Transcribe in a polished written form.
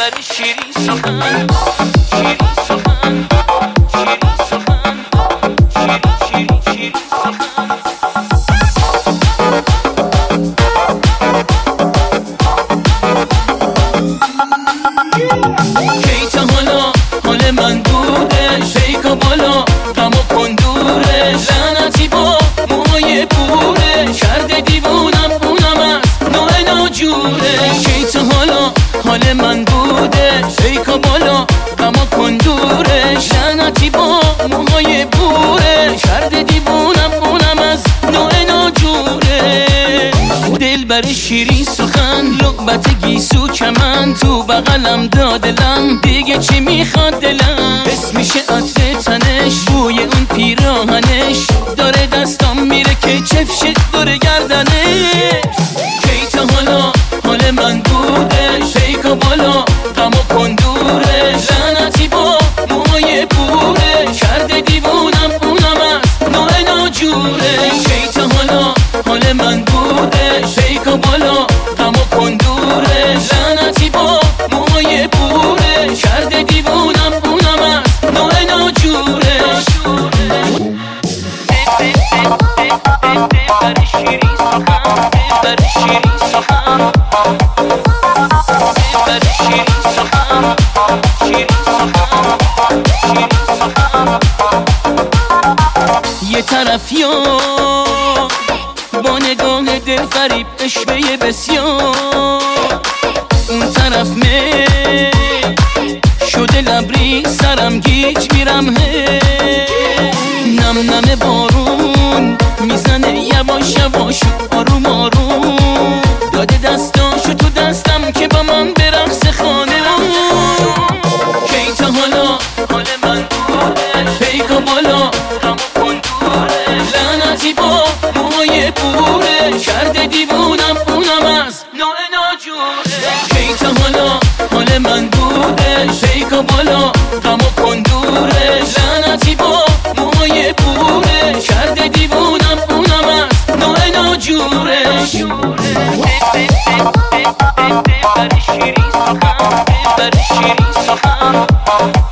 دلبر شیرین سخن، شیرین سخن، شیرین سخن، شیرین شیرین سخن. کی تا حالا حال من بودش، شیکا بالا غم و کندورش، لعنتی با موهای پوره کرده دیوونم، اونم از نوع ناجورش. کی تا حالا حال من بودش، شیکا بالا غم و کندورش، لعنتی با موهای پوره کرده دیوونم، اونم از نوع ناجورش. دلبر شیرین سخن، لعبت گیسو کمن تو بغلم دادلم، دیگه چی میخواد دلم؟ حس میشه عطر تنش، بوی اون پیراهنش، داره دستام میره که چفشه داره گردنش. کی تا حالا حال من بوده، شیکا بالا غم و کندورش، لعنتی با موهای پوره کرده دیوونم، اونم از نوع ناجورش. کی تا حالا حال من بوده، شیکا بالا غم و کندورش، لعنتی با موهای پوره کرده دیوونم، اونم از نوع ناجورش. دلبر شیرین سخن، دلبر شیرین سخن، دلبر شیرین سخن، شیرین سخن، شیرین سخن. یه طرف یار با نگاه دل فریب عشوه بسیار، اون طرف شده لبری سرم گیج میرم، نم نم بارون میزنه یواش یواش آروم آروم، داده دستاشو تو دستم که با من برقص خانه. کی تا حالا حال من بوده، شیکا بالا غم و کندورش، لعنتی با موهای پوره کرده دیوونم، اونم از نوع ناجورش. کی تا حالا حال من بوده، شیکا بالا غم و کندورش، لعنتی با موهای پوره کرده دیوونم، اونم از نوع ناجورش. دلبر شیرین سخن، دلبر شیرین سخن.